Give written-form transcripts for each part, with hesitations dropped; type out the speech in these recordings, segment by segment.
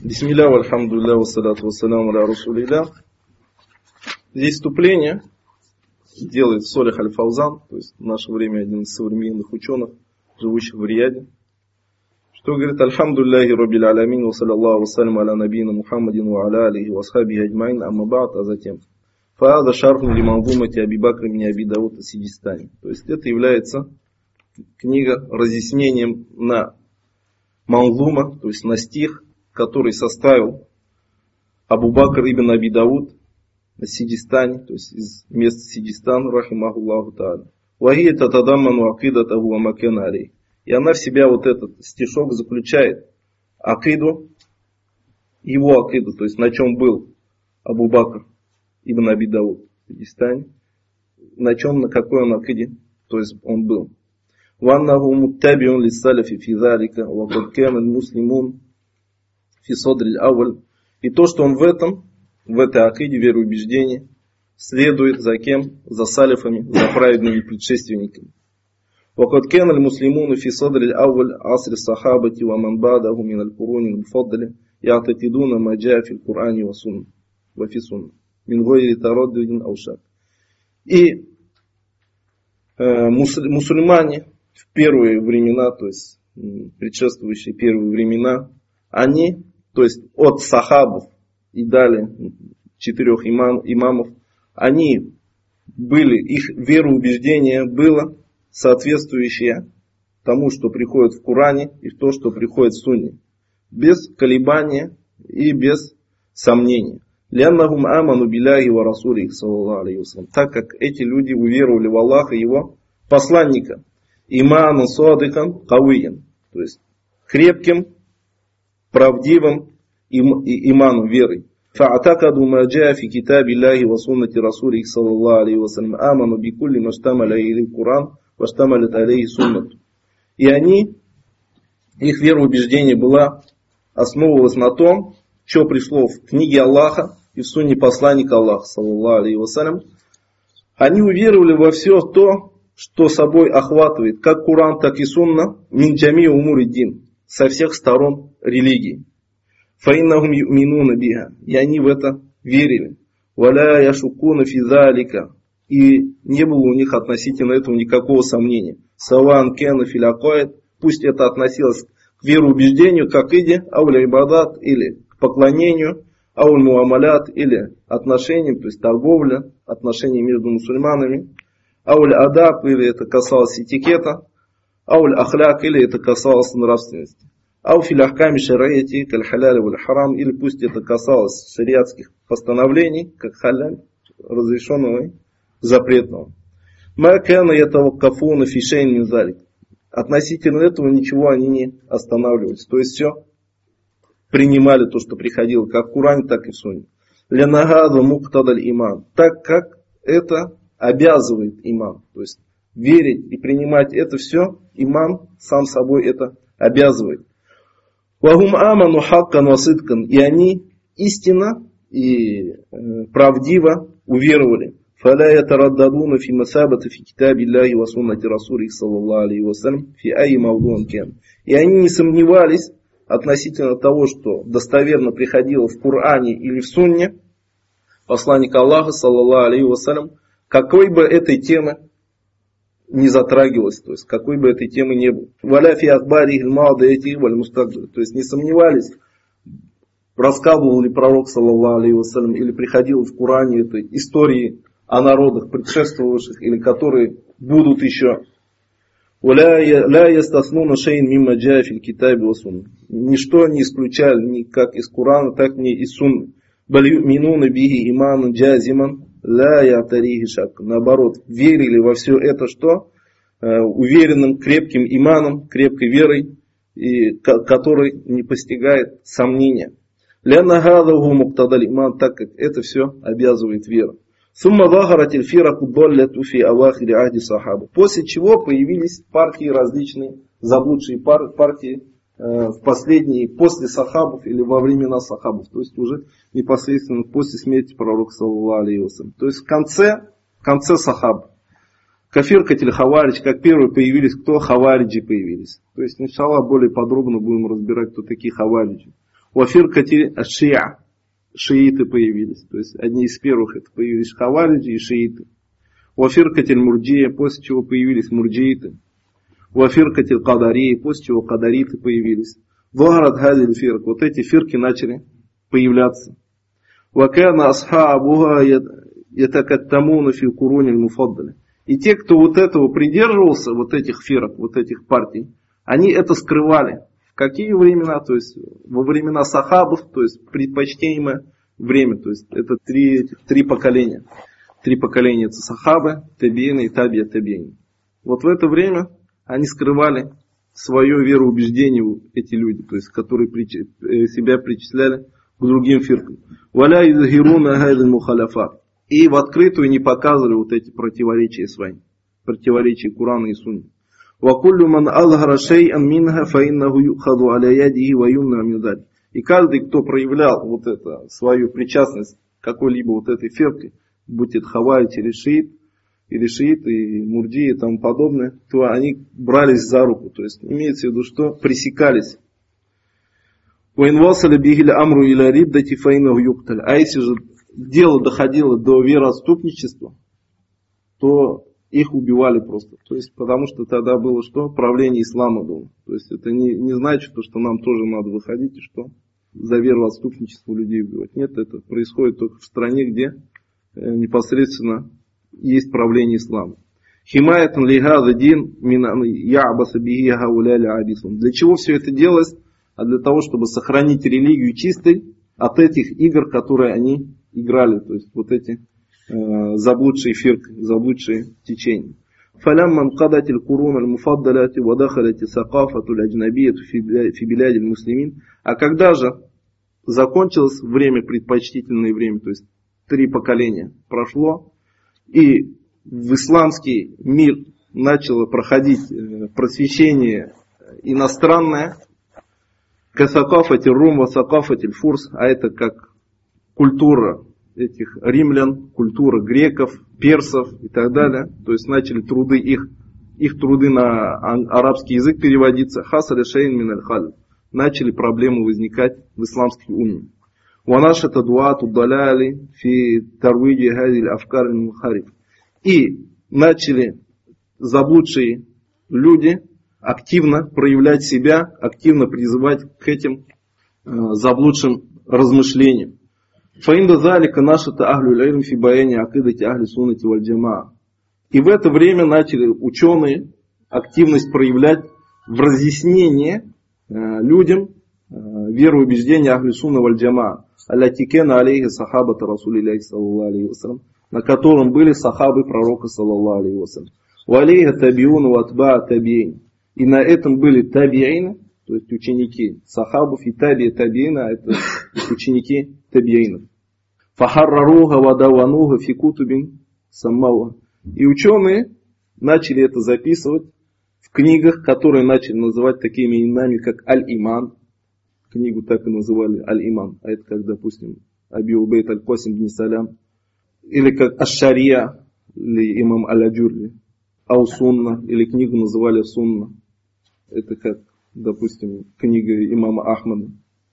Бисмилля, вальхамдулилля, вассаляту вассаляму аля расулилля. Здесь вступление делает Солих Аль-Фаузан, то есть в наше время один из современных ученых, живущих в Рияде, что говорит: Альхамдулиллахи Раббил Алямин, ва саллаллаху вассаляму аля набийна Мухаммадин ва аля алихи ва асхабихи аджмаин, амма ба'д, а затем фаада шархун ли манзумати Аби Бакр ибн Аби Дауд ас-Сиджистани. То есть это является книга разъяснением на манзума, то есть на стих, который составил Абу Бакр ибн Аби Дауд на Сиджистане, то есть из места Сиджистан, рахимахуллаху та'аля. Вахия татадамману акидатаху ва макана алей. И она в себя, вот этот стишок, заключает акиду, его акиду, то есть на чем был Абу Бакр ибн Аби Дауд в Сиджистане, на чем, на какой он акиде, то есть он был. Ваннаху муттабиун лиссалафи фи залика, ва кад кана муслимун фи садри аль-авваль. И то, что он в этой акиде, вероубеждении, следует за кем? За салифами, за праведными предшественниками. وقد كان المسلمون في صدر الأول عصر الصحابة ومن بعده من القرون المفضلة يعتقدون ما جاء في القرآن والسنة وفي السنة من غير تردد أو شك. И мусульмане в первые времена, то есть предшествующие первые времена, они, то есть от сахабов и далее 4 имамов, они были, их вероубеждение было соответствующее тому, что приходит в Коране и то, что приходит в Сунне. Без колебания и без сомнения. Ляннахум аману билляхи ва расулихи саллаллаху алейхи вассалям. Так как эти люди уверовали в Аллаха и его посланника. Иману садикан кавиян. То есть крепким, правдивым иманом, верой. فاعتقدوا ما جاء في كتاب الله وسنة رسوله صلى الله عليه وسلم آمنوا بكل ما اشتمل عليه القرآن واشتملت عليه سنة. И они, их вероубеждение основывалось на том, что пришло в книге Аллаха и в сунне посланника Аллаха саллаллаху алейхи вассалям. Они уверовали во все то, что собой охватывает как Коран, так и сунна мин джами умури дин, со всех сторон религии. فَإِنَّهُمْ يُؤْمِنُونَ بِهَا. И они в это верили. وَلَا يَشُكُّونَ فِي ذَلِكَ. И не было у них относительно этого никакого сомнения. سَوَانْ كَانَ فِي الْعَقَائِدِ. Пусть это относилось к вероубеждению, к акиде, ауль ибадат, или к поклонению, ауль муамалят, или отношениям, то есть торговля, отношения между мусульманами, ауль адаб, или это касалось этикета, ауль ахляк, или это касалось нравственности. Ауфиляхками шариати, каль халяли валь харам, или пусть это касалось шариатских постановлений, как халяль, разрешенного и запретного. Ма кана ятаваккафуна фи шейн мин залик. Относительно этого ничего они не останавливались. То есть все принимали то, что приходило, как в Коране, так и в Сунне. Лянагаду муктадаль иман. Так как это обязывает иман. То есть верить и принимать это все, иман сам собой это обязывает. Вахум аману хаккан васыткан. И они истинно и правдиво уверовали. Фаля ятараддадуна фи масабата фи китаби Аллахи ва суннати расулихи саллаллаху алейхи вассалям фи ай мавдуан кен. И они не сомневались относительно того, что достоверно приходило в Коране или в Сунне посланника Аллаха саллаллаху алейхи вассалям, какой бы этой темы не затрагивалось, то есть какой бы этой темы не было. Валя фи ахбари илмауда эти валь мустакбир. То есть не сомневались, рассказывал ли пророк саллаллаху алейхи вассалям или приходил в Коране этой истории о народах предшествовавших или которые будут еще. Ля ястаснуна шейн мимма джаа фил китаби ва сунна. Ничто не исключали ни как из Корана, так и из Сунны. Баль ю'минуна бихи иману джазиман. Ля ятарихи шак. Наоборот, верили во все это, что уверенным, крепким иманом, крепкой верой, и который не постигает сомнения. Ля нагадаху муктадаль иман, так как это все обязывает веру. Сумма захаратиль фираку долляту фи авахири ахди сахаба. После чего появились партии различные, заблудшие партии в последние, после сахабов или во времена сахабов. То есть уже непосредственно после смерти пророка саллаллаху алейхи вассалям. То есть в конце сахаб. Кафиркатель хаваридж, как первые появились, кто? Хавариджи появились. То есть, иншаллах, более подробно будем разбирать, кто такие хавариджи. Вафиркати шиа. Шииты появились. То есть одни из первых это появились хавариджи и шииты. Вафиркати мурджия, после чего появились мурджииты. Вафиркати кадарии, после чего кадариты появились. Вахарат хадиль фирк. Вот эти фирки начали появляться. Вакана асхабуха ятакаттамуна фи куруни муфаддаля. И те, кто вот этого придерживался, вот этих фирок, вот этих партий, они это скрывали. В какие времена? То есть во времена сахабов, то есть предпочтимое время. То есть это три поколения. Три поколения это сахабы, табиины и табия табиины. Вот в это время они скрывали свое вероубеждение, эти люди, то есть которые себя причисляли к другим фиркам. Валя изгируна хадиль мухаляфат. И в открытую не показывали вот эти противоречия свои. Противоречия Корана и Сунны. وَكُلُّ مَنْ أَظْهَرَ شَيْئًا مِنْهَا فَإِنَّهُ يُؤْخَذُ عَلَى يَدِهِ وَيُمْنَعُ مِنْ ذَلِكَ. И каждый, кто проявлял вот это, свою причастность к какой-либо вот этой фирке, будь это хаварич или шиит, и мурджи и тому подобное, то они брались за руку. То есть имеется в виду, что пресекались. وَإِنْ وَصَلَ بِهِ الْأَمْرُ إِلَى رِدَّةِ فَإِنَّهُ يُقْتَلُ. А если же дело доходило до вероотступничества, то их убивали просто. То есть, потому что тогда было что? Правление ислама было. То есть, это не значит, что нам тоже надо выходить и что? За вероотступничество людей убивать. Нет, это происходит только в стране, где непосредственно есть правление ислама. Химаятан лихаза дин мин я'баса бихи хауляли абисун. Для чего все это делалось? А для того, чтобы сохранить религию чистой от этих игр, которые они играли. То есть, вот эти заблудшие фирки, заблудшие течения. فَلَمَّا انْقَضَتِ الْقُرُونَ الْمُفَضَّلَةِ وَدَخَلَتِ ثَقَافَةُ الْأَجْنَبِيَّةُ فِي بِلَادِ الْمُسْلِمِينَ. А когда же закончилось время, предпочтительное время, то есть 3 поколения прошло, и в исламский мир начало проходить просвещение иностранное, касакафати рум ва сакафати фурс, а это как культура этих римлян, культура греков, персов и так далее. То есть начали труды их труды на арабский язык переводиться. Хасаля шейн мин аль-халь. Начали проблемы возникать в исламской умме. Ванашата дуату даляли фи тарвиджи хазиль афкар мухариф. И начали заблудшие люди активно проявлять себя, активно призывать к этим заблудшим размышлениям. Фаинда залика нашата ахлю л'илм фи баяни акидати ахли суннати валь джамаа. И в это время начали ученые активность проявлять в разъяснении людям вероубеждения ахли сунна валь джамаа. Аллатикена алейхи сахабата расулилляхи саллаллаху алейхи вассалям, на котором были сахабы пророка саллаллаху алейхи вассалям. Ва алейха табиуна ва атбаа табиин. И на этом были табиины, то есть ученики сахабов, и табиина, это ученики табиинов. Фахарраруха вадавануха фикутубин саммауа. И ученые начали это записывать в книгах, которые начали называть такими именами, как Аль-Иман. Книгу так и называли Аль-Иман. А это как, допустим, Аби Убейт Аль-Касим бн Салям. Или как Аш-Шария, или имам Аль-Аджурли. Ау-Сунна, или книгу называли Сунна. Это как, допустим, книга имама Ахмада.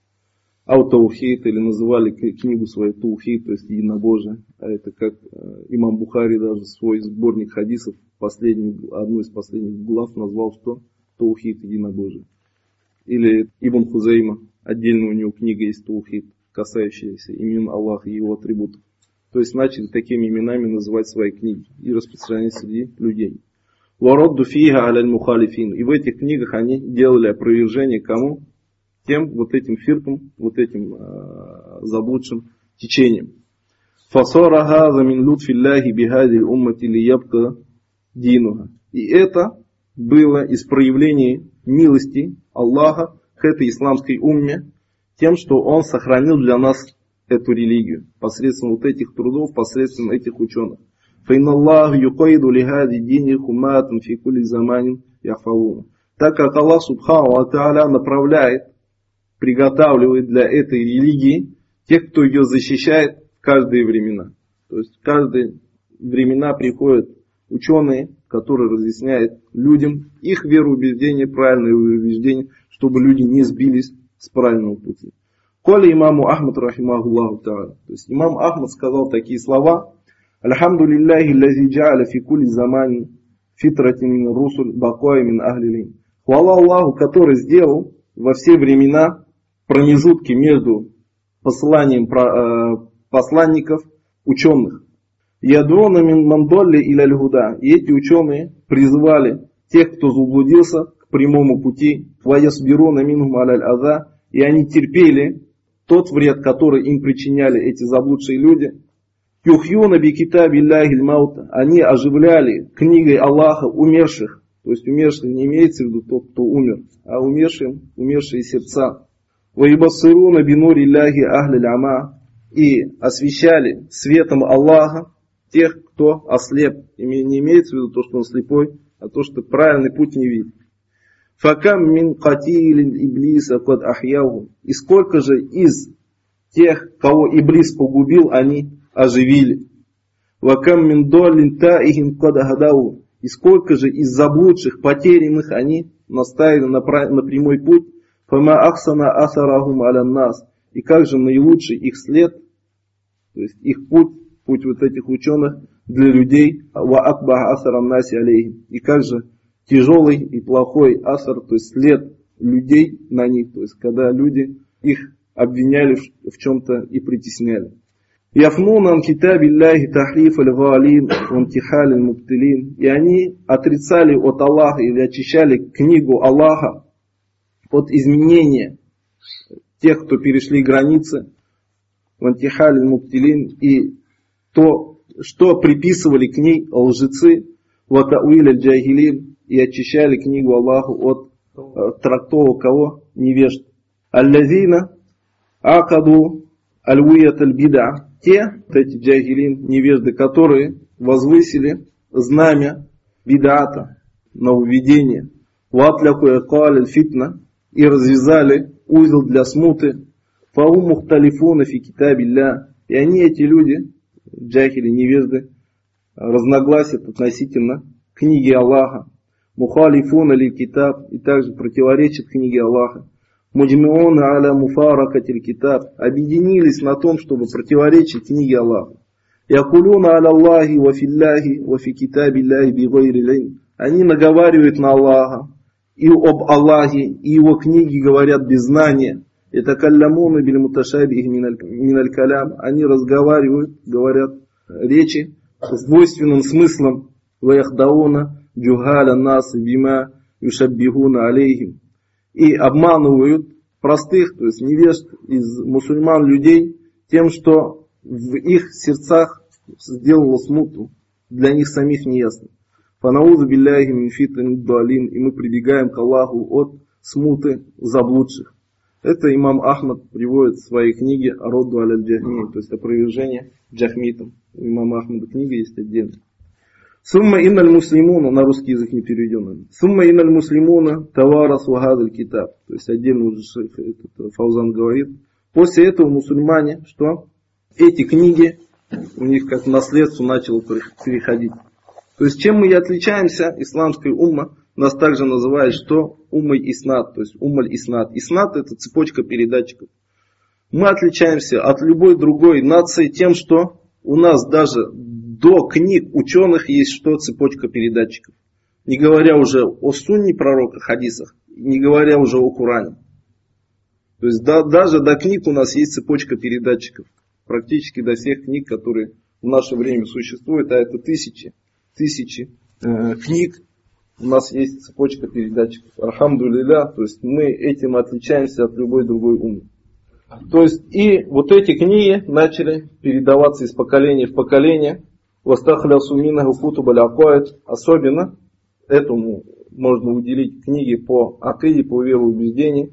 Ау-Таухид, или называли книгу свою Таухид, то есть единобожие. А это как имам Бухари даже свой сборник хадисов, одну из последних глав назвал что? Таухид, единобожие. Или Ибн Хузейма, отдельно у него книга есть Таухид, касающаяся имен Аллаха и его атрибутов. То есть начали такими именами называть свои книги и распространять среди людей. Варадду фиха аляль мухалифин. И в этих книгах они делали опровержение кому? Тем вот этим фиркам, вот этим заблудшим течением. Фасара хаза мин лутфилляхи бихади уммати лиябка динуха. И это было из проявлений милости Аллаха к этой исламской умме, тем, что Он сохранил для нас эту религию посредством вот этих трудов, посредством этих ученых. Фаинна Аллаху юкайду лихади дини хуматан фи кули заманин яхфалуна. Так как Аллах Субхану ва Тааля направляет, приготавливает для этой религии тех, кто ее защищает в каждые времена. То есть в каждые времена приходят ученые, которые разъясняют людям их вероубеждение, правильное вероубеждение, чтобы люди не сбились с правильного пути. Коли имаму Ахмад рахимахуллаху та'аля. То есть имам Ахмад сказал такие слова. Альхамду лилляхи лази джа'аля фи кули замани фитратин мин русуль бакуай мин ахлилин. Хвала Аллаху, который сделал во все времена промежутки между посыланием посланников, ученых. Ядуна мин мандолли иля льгуда. И эти ученые призывали тех, кто заблудился, к прямому пути. Ваясбируна минхум аляль аза. И они терпели тот вред, который им причиняли эти заблудшие люди. Юхьюна би китабилляхи маут. Они оживляли книгой Аллаха умерших. То есть умерших не имеется в виду тот, кто умер, а умершие сердца. Ваибасируна би нурилляхи ахлиль ама. И освещали светом Аллаха тех, кто ослеп. Не имеется в виду то, что он слепой, а то, что правильный путь не видит. Факам мин катилин иблиса кад ахьяху. И сколько же из тех, кого Иблис погубил, они оживили. Вакам мин доллин таихин кад ахадау. И сколько же из заблудших, потерянных они наставили на прямой путь. Фама ахсана асарахум алян нас. И как же наилучший их след, то есть их путь вот этих ученых для людей, ва акбах асарам наси алейхим. И как же тяжелый и плохой асар, то есть след людей на них, то есть когда люди их обвиняли в чем-то и притесняли. Яфнунан китабилляхи тахриф аль-галин вантихаль аль-мубтилин. И они отрицали от Аллаха или очищали книгу Аллаха от изменения тех, кто перешли границы, вантихаль аль-мубтилин, и то, что приписывали к ней лжецы, ватауиль аль-джахилин, и очищали книгу Аллаху от трактовок кого? Невежд. Аллазина акаду аль-уят аль-бида. Те, эти джахилин, невежды, которые возвысили знамя бидаата, нововведения. Ватляку экаль аль-фитна. И развязали узел для смуты. Фаум мухталифуна фи китабилля. И они, эти люди, джахили, невежды, разногласят относительно книги Аллаха. Мухалифуна ли китаб. И также противоречат книге Аллаха. Муджмиуна аля муфаракатиль китаб. Объединились на том, чтобы противоречить книге Аллаха. Якулуна аля Аллахи ва филляхи ва фи китабилляхи би гайри лин. Они наговаривают на Аллаха и об Аллахе, и его книги говорят без знания. Это каллямуна биль муташабих миналь калям. Они разговаривают, говорят речи с двойственным смыслом. Ваяхдауна джухаля нас бима юшаббихуна алейхим. И обманывают простых, то есть невежд из мусульман людей тем, что в их сердцах сделало смуту, для них самих неясно. Фанаузу билляхи мин фитн дуалин. И мы прибегаем к Аллаху от смуты заблудших. Это имам Ахмад приводит в своей книге Родду аль-Джахми, то есть опровержение джахмитам. У имама Ахмада книга есть отдельная. Сумма инналь муслимуна, на русский язык не переведен. Сумма инналь муслимуна таварасу хазаль китаб. То есть отдельно уже этот Фаузан говорит. После этого мусульмане, что эти книги у них как наследство начало переходить. То есть чем мы и отличаемся, исламской умма, нас также называют, что уммой иснат, то есть уммаль иснат. Иснат — это цепочка передатчиков. Мы отличаемся от любой другой нации тем, что у нас даже до книг ученых есть что цепочка передатчиков. Не говоря уже о сунне пророка, хадисах, не говоря уже о Коране. То есть даже до книг у нас есть цепочка передатчиков. Практически до всех книг, которые в наше время существуют, а это тысячи книг, у нас есть цепочка передатчиков. Альхамдулилля, то есть мы этим отличаемся от любой другой уммы. То есть и вот эти книги начали передаваться из поколения в поколение. Особенно этому можно уделить книги по акиде, по вероубеждению.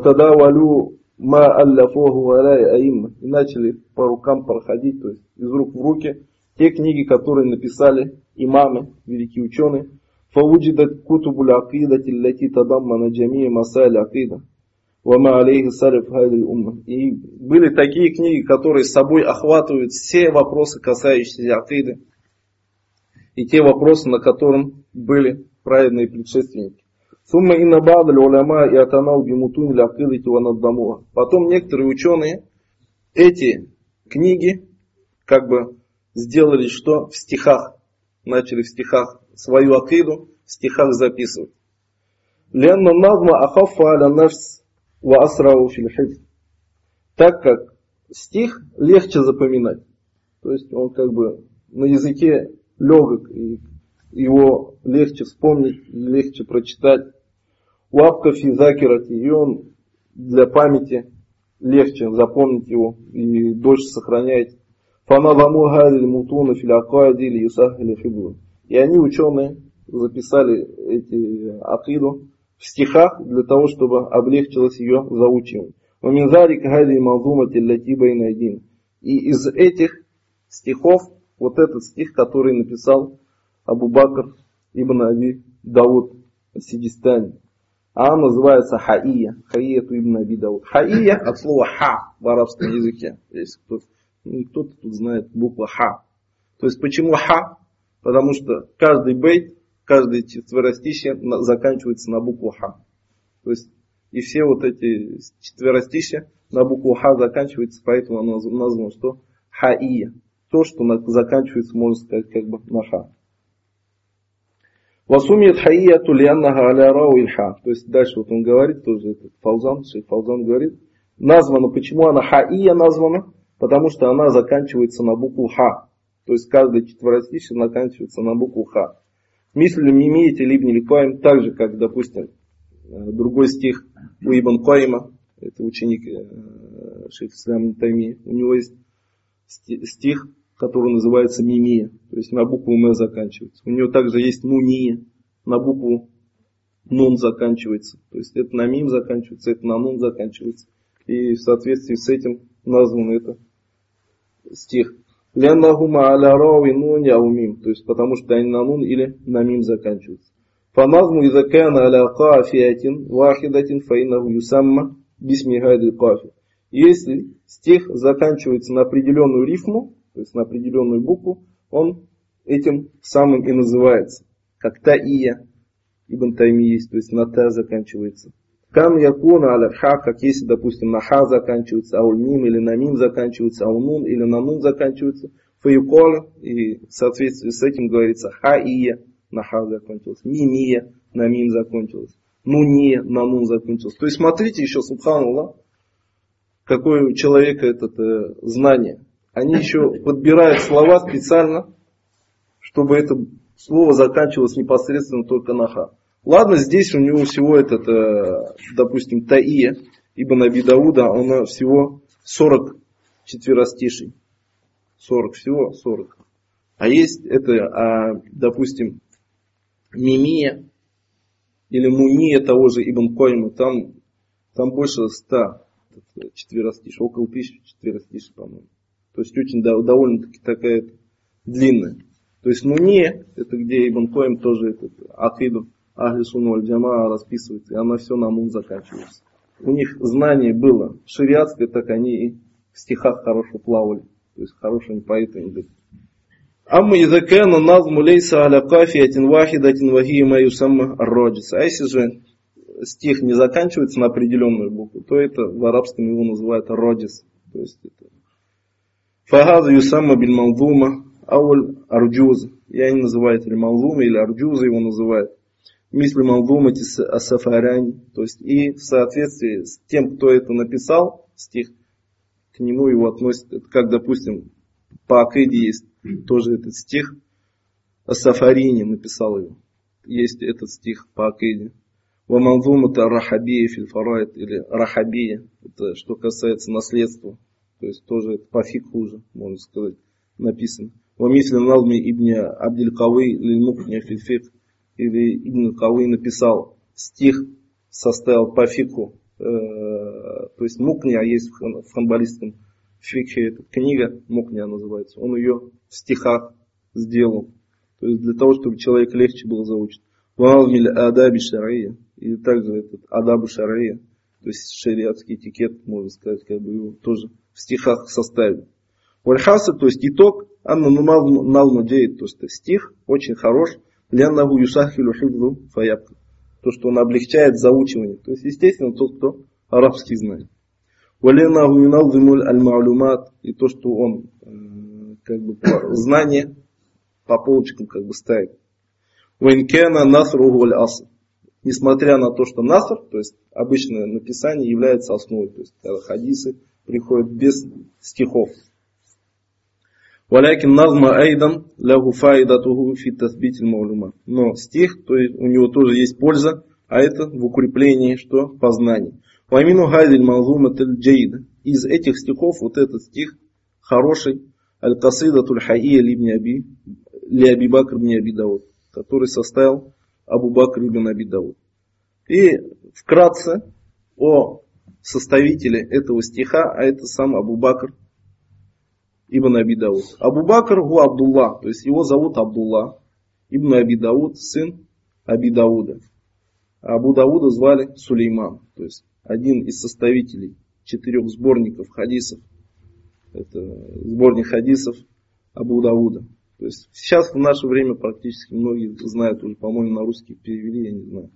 И начали по рукам проходить, то есть из рук в руки, те книги, которые написали имамы, великие ученые. فوجدت كتب العقيدة التي تضمن جميع مسائل العقيدة وما عليه سلف هذه الأمة. И были такие книги, которые с собой охватывают все вопросы, касающиеся акиды, и те вопросы, на котором были праведные предшественники. Сумма инна ба'д аль-уляма ятанау бимутунь ля-акидати ва наддамуха. Потом некоторые ученые эти книги как бы сделали что? В стихах. Начали в стихах свою акиду в стихах записывать. Лянна назма ахаффа аля нафс ва асрау фил хифз. Так как стих легче запоминать. То есть он как бы на языке легок, и его легче вспомнить, легче прочитать. Уабка фи закирати, и он для памяти легче запомнить его и дольше сохраняет. Фаназаму гадиль мутуна фил акаиди или юсахили фибу. И они, ученые, записали эти акиду в стихах для того, чтобы облегчилось ее заучивание. И из этих стихов, вот этот стих, который написал Абу Бакр ибн Аби Дауд Сиджистани, а он называется Хаия, Хаияту ибн Аби Дауд. Хаия от слова ха в арабском языке, если кто-то тут знает буква ха. То есть почему ха? Потому что каждый бейт, каждое четверостишье заканчивается на букву ха. То есть и все вот эти четверостишья на букву ха заканчиваются, поэтому оно названо что? Хаия. То, что заканчивается, можно сказать, как бы на ха. Васумият хаияту лианнаха аля рау ильха. То есть дальше вот он говорит, тоже этот шейх Фаузан говорит, названо, почему она хаия названа? Потому что она заканчивается на букву ха. То есть каждое четверостишье заканчивается на букву ха. Мислю мимиете либни ликаем, так же, как, допустим, другой стих у Ибн Каима, это ученик шейха ислама ибн Таймии, у него есть стих, который называется мимия, то есть на букву м заканчивается. У него также есть нуния, на букву нун заканчивается, то есть это на мим заканчивается, это на нун заканчивается. И в соответствии с этим назван это стих. Ляннахума аля рауи нуни аумим, то есть потому что они на нун или на мим заканчиваются. Фаназму иза кана аля кафиатин вахидатин фаинаху юсамма бисми хайди кафи. Если стих заканчивается на определенную рифму, то есть на определенную букву, он этим самым и называется. Как таия, Ибн Тайми есть, то есть на та заканчивается. Кам якуна аля ха, как если, допустим, на ха заканчивается, ауль мим или на мим заканчивается, ауль нун или на нун заканчивается, фаюкола, и в соответствии с этим говорится хаия, на ха закончилась, мимия, на мим закончилась, нуния, на нун закончилась. То есть смотрите еще, субханаллах, какое у человека это знание. Они еще подбирают слова специально, чтобы это слово заканчивалось непосредственно только на ха. Ладно, здесь у него всего допустим, таия, Ибн Аби Дауда, он всего 40 четверостишей. 40, всего 40. А есть допустим, мимия или муния того же Ибн Каима, там больше 100 четверостишей, около 1000 четверостишей, по-моему. То есть очень довольно-таки такая длинная. То есть муния, это где Ибн Каим тоже акиду Ахли Сунна валь Джамаа расписывается, и она все на нун заканчивается. У них знание было шариатское, так они и в стихах хорошо плавали. То есть хорошими поэтами были. Амма изакана назму лейса аля кафиятин вахидатин вахима юсамма ар-раджис. А если же стих не заканчивается на определенную букву, то это в арабском его называют раджис. То есть это фахаза юсамма бин малдума ауль арджуз. И они называют или малдума, или арджуза его называют. Мисли малдумати асафарани. То есть и в соответствии с тем, кто это написал, стих, к нему его относят. Это как, допустим, по акиде есть тоже этот стих. Асафарини написал его. Есть этот стих по акиде. Ва малдумата рахабия филь фарайт, или рахабия. Это что касается наследства. То есть тоже это по фикху уже, можно сказать, написано. Ва мисли назми ибн Абдиль Кавы лиль мукня филь фикх. Или Ибн Кавы написал стих, составил по фикху. То есть мукня есть в ханбалистском фикхе, эта книга мукня называется. Он ее в стихах сделал. То есть для того, чтобы человек легче было заучить. Ваалмиль адаби шария. Или также этот адабу шария. То есть шариатский этикет, можно сказать, как бы его тоже в стихах составили. Вальхаса, то есть итог, анна налму деет, то есть стих очень хорош. Ляннаху юсахилу хибзу фаябка. То, что он облегчает заучивание. То есть, естественно, тот, кто арабский знает. وَلِنَّهُ يُنَظِّمُ الْمَعْلُومَاتِ И то, что он знание по полочкам ставит. وَإِنْ كَانَ نَثْرُهُ الْأَصْلِ Несмотря на то, что наср, то есть обычное написание, является основой. То есть когда хадисы приходят без стихов. وَلَكِنْ نَظْمَ أَيْضًا لَهُ فَائِدَتُهُ فِي تَثْبِيتِ الْمَعْلُومَاتِ Но стих, то есть у него тоже есть польза, а это в укреплении, что? Познания. وَمِنُ هَذِي الْمَنْظُومَةِ الْجَيِّدَةِ Из этих стихов, вот этот стих хороший, الْقَصِيدَةُ الْحَيِّيَّةِ لِأَبِي بَكْرِ بْنِ أَبِي دَاوُدَ который составил Абу Бакр ибн Аби Дауд. И вкратце о составителе этого стиха, а это сам Абу Бакр ибн Аби Дауд. Абу Бакр гу Абдулла, то есть его зовут Абдулла ибн Аби Дауд, сын Аби Дауда. Абу Дауда звали Сулейман, то есть один из составителей 4 сборников хадисов. Это сборник хадисов Абу Дауда. То есть сейчас в наше время практически многие знают, уже, по-моему, на русский перевели, я не знаю.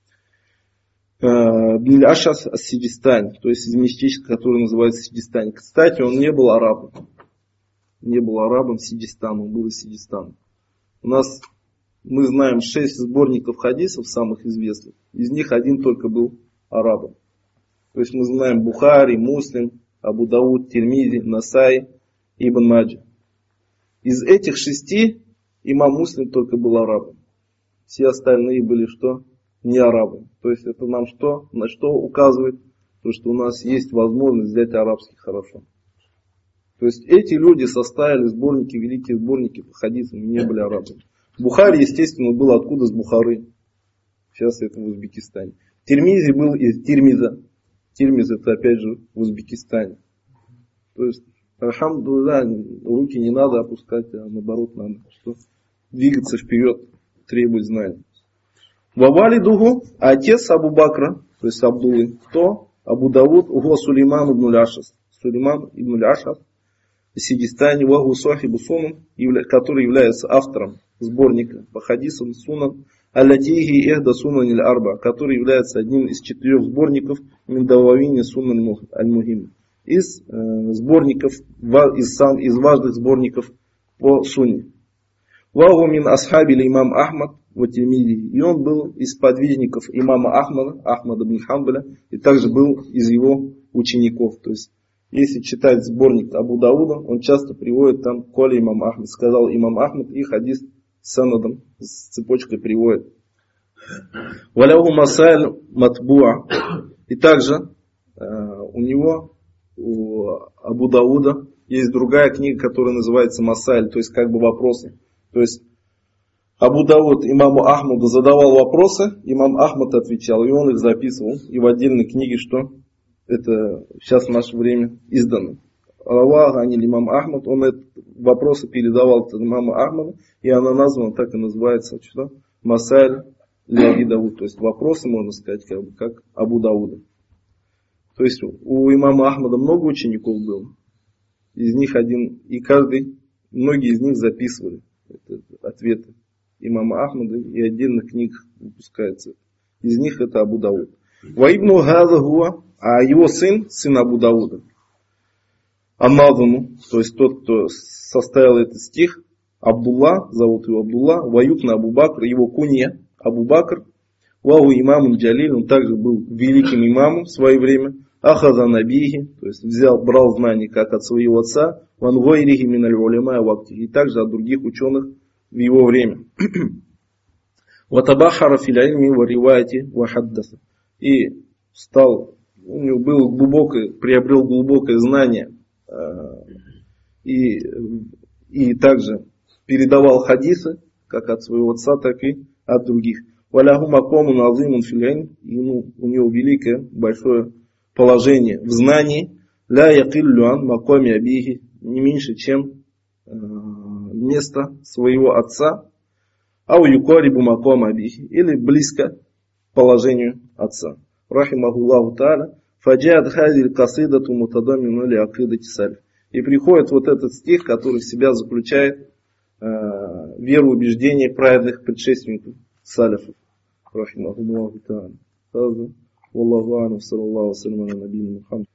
Бн Ашас ас-Сиджистани, то есть из местечка, которое называется Сиджистан. Кстати, он не был арабом. Не был арабом Сиджистана, он был из Сиджистана. У нас, мы знаем, 6 сборников хадисов, самых известных. Из них один только был арабом. То есть мы знаем Бухари, Муслим, Абу Дауд, Тирмизи, Насаи, Ибн Маджа. Из этих 6 имам Муслим только был арабом. Все остальные были что? Не арабы. То есть это нам что? На что указывает? То, что у нас есть возможность взять арабский хорошо. То есть эти люди составили сборники, великие сборники по хадисам и не были арабами. Бухари, естественно, был откуда? С Бухары. Сейчас это в Узбекистане. Тирмизи был из Тирмиза. Тирмиз это опять же в Узбекистане. То есть Альхамдулилля, руки не надо опускать, а наоборот надо что? Двигаться вперед, требует знаний. Вавалидуху, отец Абу Бакра, то есть Абдуллы, кто? Абу Дауд, угу Сулейман ибн Ашас. Сулейман ибн Ашас, Сиджистани, ваху сахибу сунан, который является автором сборника по хадисам сунан, аллатихи эхда сунан аль-арба, который является одним из 4 сборников миндававини сунан аль-мухим. Из сборников, из важных сборников по сунне. Ваху мин асхаби имам Ахмад в Тирмизи. И он был из подвижников имама Ахмада ибн Хамбаля, и также был из его учеников. То есть, если читать сборник Абу Дауда, он часто приводит там коли имам Ахмад. Сказал имам Ахмад, и хадис с санадом, с цепочкой приводит. Валяху масайль матбуа. И также у него, у Абу Дауда, есть другая книга, которая называется Масайль, то есть как бы вопросы. То есть Абу Дауд имаму Ахмаду задавал вопросы, имам Ахмад отвечал, и он их записывал. И в отдельной книге, что это сейчас в наше время издано. Равага аниль имам Ахмад, он эти вопросы передавал имаму Ахмаду, и она названа, так и называется, что? Масайль ли Аби Дауд. То есть вопросы, можно сказать, как Абу Дауда. То есть у имама Ахмада много учеников было. Из них один, и многие из них записывали ответы имама Ахмада, и отдельных книг выпускается. Из них это Абу Дауд. Ваибну газа гуа, а его сын Абу Дауда. Анназану, то есть тот, кто составил этот стих, Абдулла, зовут его Абдулла, ваюбна Абу Бакр, его кунья Абу Бакр, ваху имамун джалиль, он также был великим имамом в свое время, ахаза набихи, то есть брал знания как от своего отца, ван гойрихи миналь улема вакти, и также от других ученых в его время. Ватабахара фил ильми ва риваяти ва хаддаса. И у него приобрел глубокое знание и также передавал хадисы, как от своего отца, так и от других. Валяху макому назимун фил ильм, у него великое, большое положение в знании, ля якиллю ан маками абихи, не меньше, чем место своего отца, ау юкорибу макам абихи, или близко положению отца. Рахимахуллаху та'аля, фаджад хазиль касидату мутадамину ли акидати салиф. И приходит вот этот стих, который в себя заключает веру убеждения праведных предшественников салифов. رحمهم الله تعالى. هذا والله أعلم. صلى الله وسلم على نبينا محمد.